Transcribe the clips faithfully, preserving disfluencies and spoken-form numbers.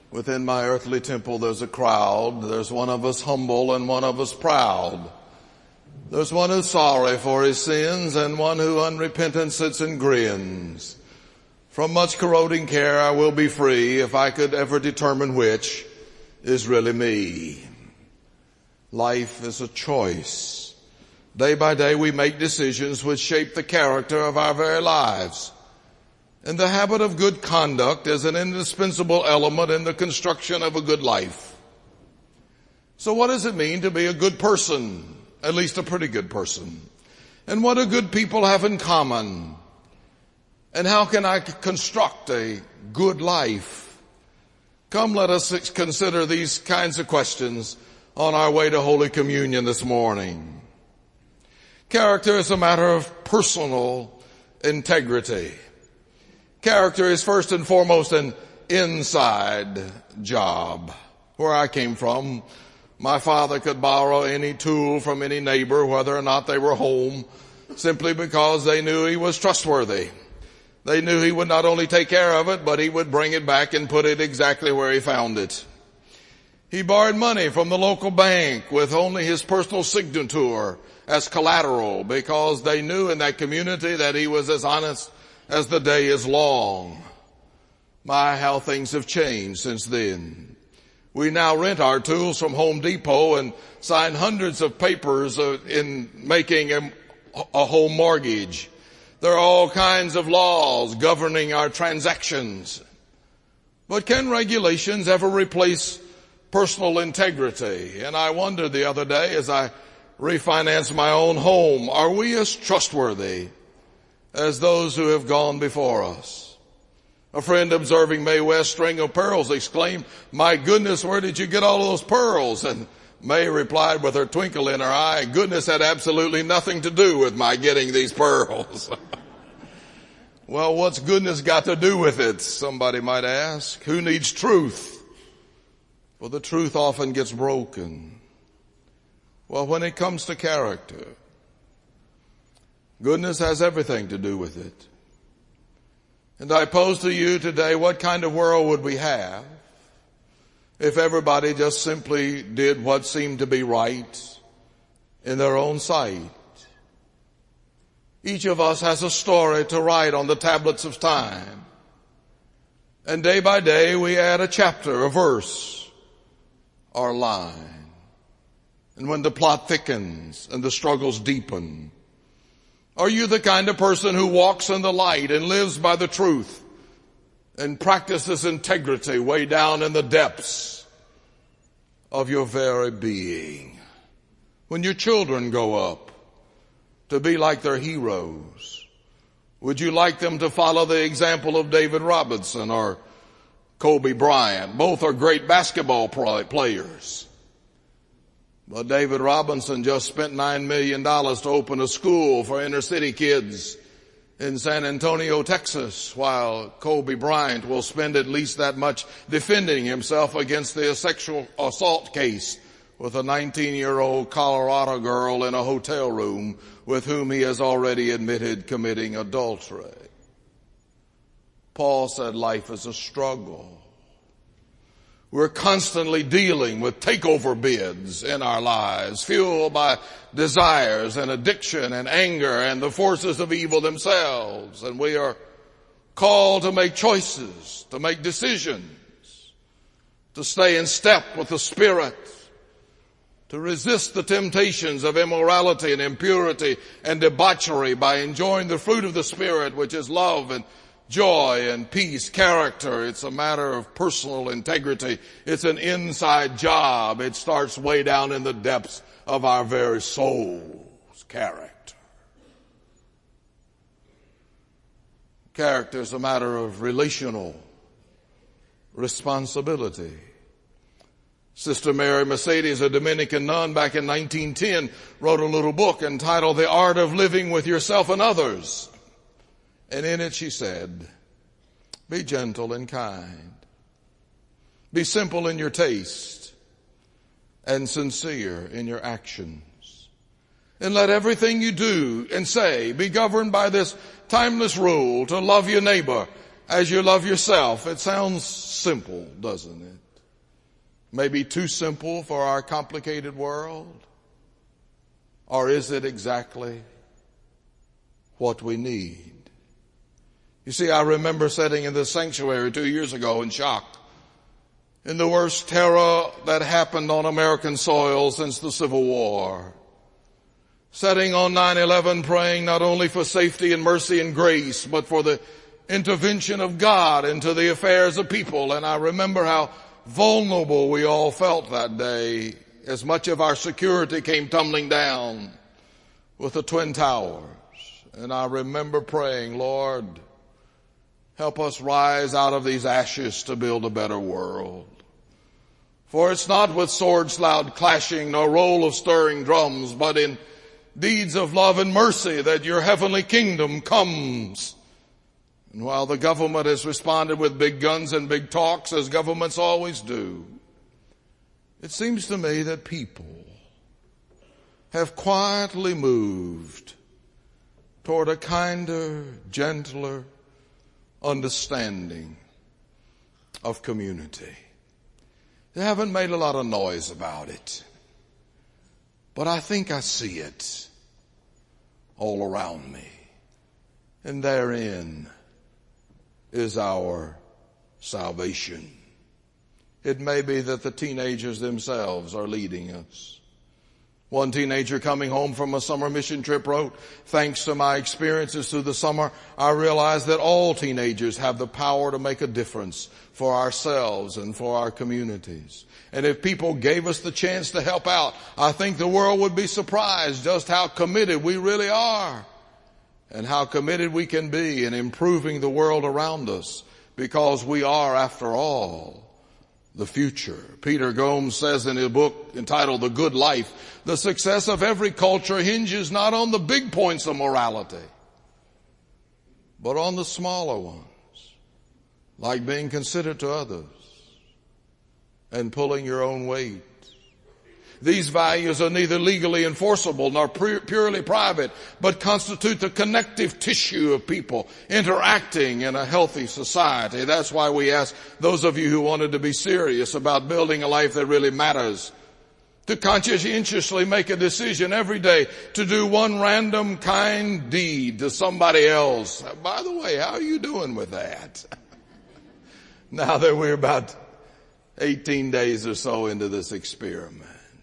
Within my earthly temple there's a crowd. There's one of us humble and one of us proud. There's one who's sorry for his sins and one who unrepentant sits and grins. From much corroding care I will be free if I could ever determine which is really me. Life is a choice. Day by day we make decisions which shape the character of our very lives. And the habit of good conduct is an indispensable element in the construction of a good life. So what does it mean to be a good person? At least a pretty good person. And what do good people have in common? And how can I construct a good life? Come, let us consider these kinds of questions on our way to Holy Communion this morning. Character is a matter of personal integrity. Character is first and foremost an inside job. Where I came from, my father could borrow any tool from any neighbor, whether or not they were home, simply because they knew he was trustworthy. They knew he would not only take care of it, but he would bring it back and put it exactly where he found it. He borrowed money from the local bank with only his personal signature as collateral, because they knew in that community that he was as honest as the day is long. My, how things have changed since then. We now rent our tools from Home Depot and sign hundreds of papers in making a, a home mortgage. There are all kinds of laws governing our transactions. But can regulations ever replace personal integrity? And I wondered the other day as I refinanced my own home, are we as trustworthy as those who have gone before us? A friend observing Mae West's string of pearls exclaimed, "My goodness, where did you get all of those pearls?" And Mae replied with her twinkle in her eye, "Goodness had absolutely nothing to do with my getting these pearls." Well, what's goodness got to do with it? Somebody might ask. Who needs truth? Well, the truth often gets broken. Well, when it comes to character, goodness has everything to do with it. And I pose to you today, what kind of world would we have if everybody just simply did what seemed to be right in their own sight? Each of us has a story to write on the tablets of time. And day by day we add a chapter, a verse, or line. And when the plot thickens and the struggles deepen, are you the kind of person who walks in the light and lives by the truth and practices integrity way down in the depths of your very being? When your children grow up to be like their heroes, would you like them to follow the example of David Robinson or Kobe Bryant? Both are great basketball players. But David Robinson just spent nine million dollars to open a school for inner city kids in San Antonio, Texas, while Kobe Bryant will spend at least that much defending himself against the sexual assault case with a nineteen-year-old Colorado girl in a hotel room with whom he has already admitted committing adultery. Paul said life is a struggle. We're constantly dealing with takeover bids in our lives, fueled by desires and addiction and anger and the forces of evil themselves. And we are called to make choices, to make decisions, to stay in step with the Spirit, to resist the temptations of immorality and impurity and debauchery by enjoying the fruit of the Spirit, which is love and joy and peace, character. It's a matter of personal integrity. It's an inside job. It starts way down in the depths of our very soul's character. Character is a matter of relational responsibility. Sister Mary Mercedes, a Dominican nun back in nineteen ten, wrote a little book entitled The Art of Living with Yourself and Others. And in it she said, be gentle and kind. Be simple in your taste and sincere in your actions. And let everything you do and say be governed by this timeless rule to love your neighbor as you love yourself. It sounds simple, doesn't it? Maybe too simple for our complicated world. Or is it exactly what we need? You see, I remember sitting in this sanctuary two years ago in shock, in the worst terror that happened on American soil since the Civil War. Sitting on nine eleven praying not only for safety and mercy and grace, but for the intervention of God into the affairs of people. And I remember how vulnerable we all felt that day as much of our security came tumbling down with the Twin Towers. And I remember praying, Lord, help us rise out of these ashes to build a better world. For it's not with swords loud clashing nor roll of stirring drums, but in deeds of love and mercy that your heavenly kingdom comes. And while the government has responded with big guns and big talks, as governments always do, it seems to me that people have quietly moved toward a kinder, gentler understanding of community. They haven't made a lot of noise about it, but I think I see it all around me. And therein is our salvation. It may be that the teenagers themselves are leading us. One teenager coming home from a summer mission trip wrote, thanks to my experiences through the summer, I realized that all teenagers have the power to make a difference for ourselves and for our communities. And if people gave us the chance to help out, I think the world would be surprised just how committed we really are and how committed we can be in improving the world around us, because we are, after all, the future. Peter Gomes says in his book entitled The Good Life, the success of every culture hinges not on the big points of morality, but on the smaller ones, like being considerate to others and pulling your own weight. These values are neither legally enforceable nor purely private, but constitute the connective tissue of people interacting in a healthy society. That's why we ask those of you who wanted to be serious about building a life that really matters to conscientiously make a decision every day to do one random kind deed to somebody else. By the way, how are you doing with that? Now that we're about eighteen days or so into this experiment.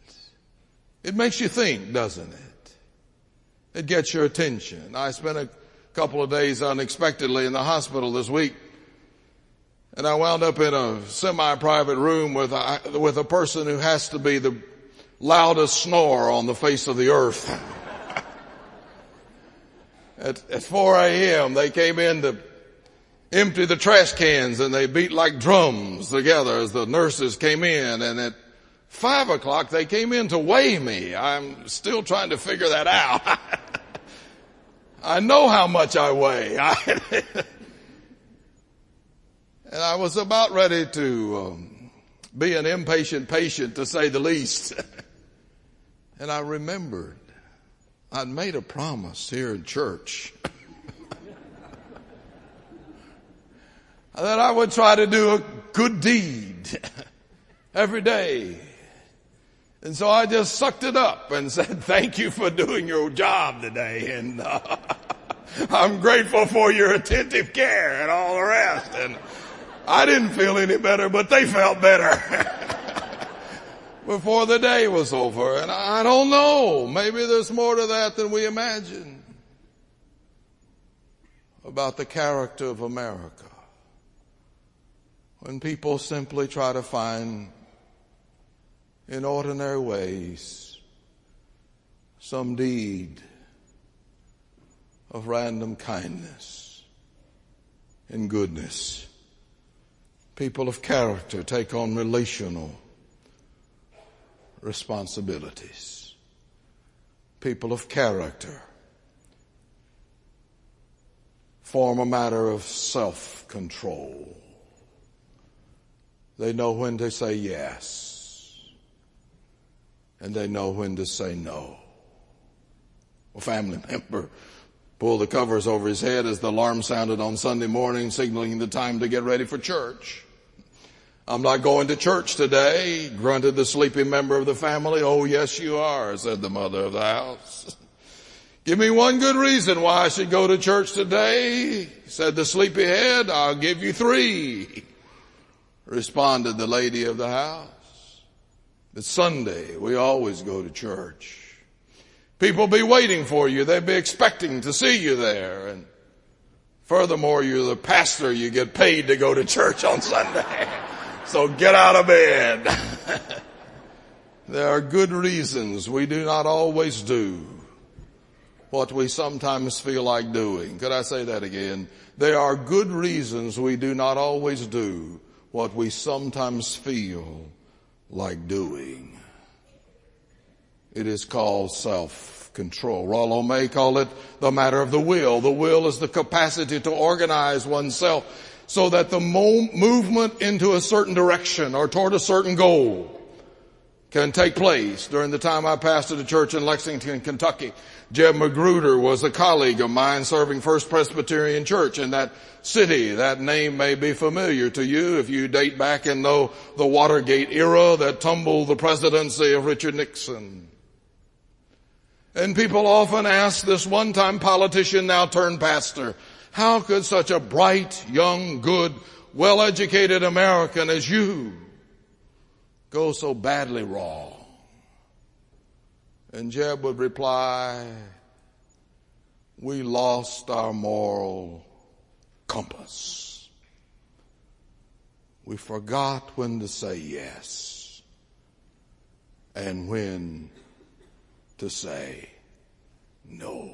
It makes you think, doesn't it? It gets your attention. I spent a couple of days unexpectedly in the hospital this week, and I wound up in a semi-private room with a, with a person who has to be the loudest snorer on the face of the earth. at, at four a.m. they came in to empty the trash cans, and they beat like drums together as the nurses came in, and at Five o'clock, they came in to weigh me. I'm still trying to figure that out. I know how much I weigh. and I was about ready to um, be an impatient patient, to say the least. And I remembered I'd made a promise here in church that I would try to do a good deed every day. And so I just sucked it up and said, thank you for doing your job today. And uh, I'm grateful for your attentive care and all the rest. And I didn't feel any better, but they felt better before the day was over. And I don't know, maybe there's more to that than we imagine about the character of America. When people simply try to find in ordinary ways some deed of random kindness and goodness. People of character take on relational responsibilities. People of character form a matter of self-control. They know when to say yes, and they know when to say no. A family member pulled the covers over his head as the alarm sounded on Sunday morning, signaling the time to get ready for church. I'm not going to church today, grunted the sleepy member of the family. Oh, yes, you are, said the mother of the house. Give me one good reason why I should go to church today, said the sleepyhead. I'll give you three, responded the lady of the house. It's Sunday. We always go to church. People be waiting for you. They'll be expecting to see you there. And furthermore, you're the pastor. You get paid to go to church on Sunday. So get out of bed. There are good reasons we do not always do what we sometimes feel like doing. Could I say that again? There are good reasons we do not always do what we sometimes feel like doing. It is called self-control. Rollo May called it the matter of the will. The will is the capacity to organize oneself so that the mo- movement into a certain direction or toward a certain goal can take place. During the time I pastored a church in Lexington, Kentucky, Jeb Magruder was a colleague of mine serving First Presbyterian Church in that city. That name may be familiar to you if you date back and know the Watergate era that tumbled the presidency of Richard Nixon. And people often ask this one-time politician, now turned pastor, how could such a bright, young, good, well-educated American as you go so badly wrong? And Jeb would reply, we lost our moral compass. We forgot when to say yes and when to say no.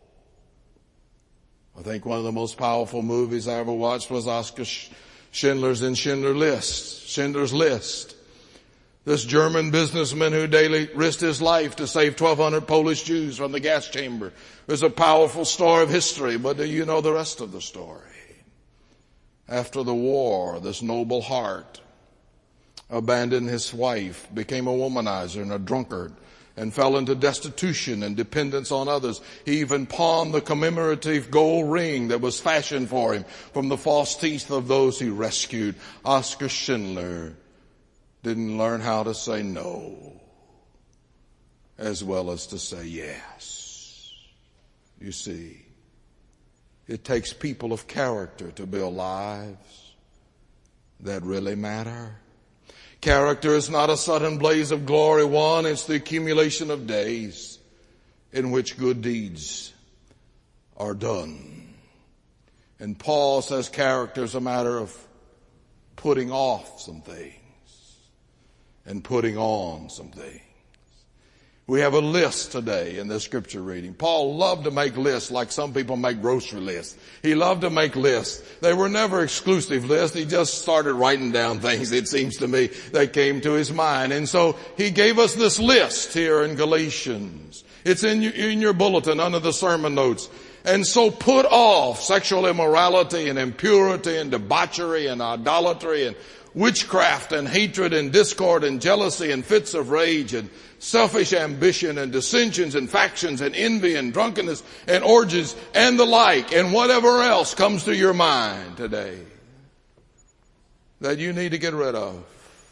I think one of the most powerful movies I ever watched was Oscar Schindler's in Schindler's List. Schindler's List. This German businessman who daily risked his life to save twelve hundred Polish Jews from the gas chamber. It's a powerful story of history, but do you know the rest of the story? After the war, this noble heart abandoned his wife, became a womanizer and a drunkard, and fell into destitution and dependence on others. He even pawned the commemorative gold ring that was fashioned for him from the false teeth of those he rescued. Oscar Schindler didn't learn how to say no as well as to say yes. You see, it takes people of character to build lives that really matter. Character is not a sudden blaze of glory won. It's the accumulation of days in which good deeds are done. And Paul says character is a matter of putting off some things and putting on some things. We have a list today in this scripture reading. Paul loved to make lists like some people make grocery lists. He loved to make lists. They were never exclusive lists. He just started writing down things, it seems to me, that came to his mind. And so he gave us this list here in Galatians. It's in your, in your bulletin under the sermon notes. And so put off sexual immorality and impurity and debauchery and idolatry and witchcraft and hatred and discord and jealousy and fits of rage and selfish ambition and dissensions and factions and envy and drunkenness and orgies and the like, and whatever else comes to your mind today that you need to get rid of.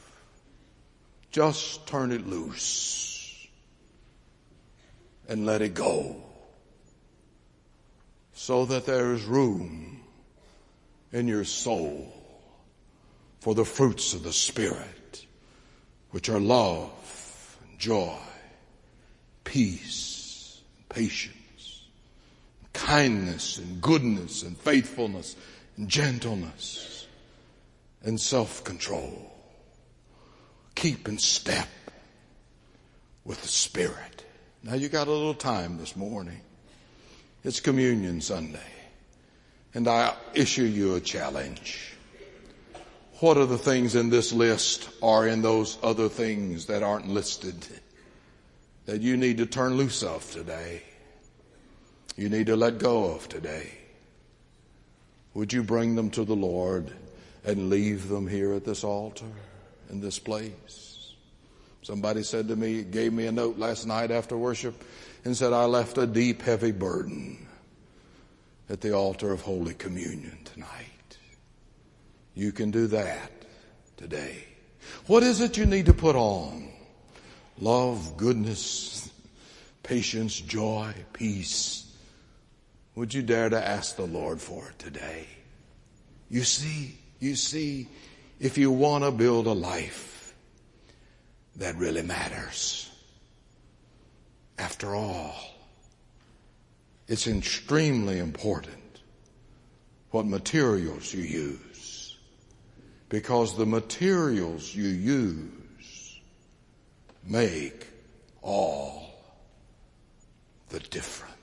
Just turn it loose and let it go so that there is room in your soul for the fruits of the Spirit, which are love, joy, peace, patience, kindness and goodness and faithfulness and gentleness and self-control. Keep in step with the Spirit. Now you got a little time this morning. It's Communion Sunday, and I issue you a challenge. What are the things in this list or in those other things that aren't listed that you need to turn loose of today? You need to let go of today. Would you bring them to the Lord and leave them here at this altar, in this place? Somebody said to me, gave me a note last night after worship and said, I left a deep, heavy burden at the altar of Holy Communion tonight. You can do that today. What is it you need to put on? Love, goodness, patience, joy, peace. Would you dare to ask the Lord for it today? You see, you see, if you want to build a life that really matters, after all, it's extremely important what materials you use, because the materials you use make all the difference.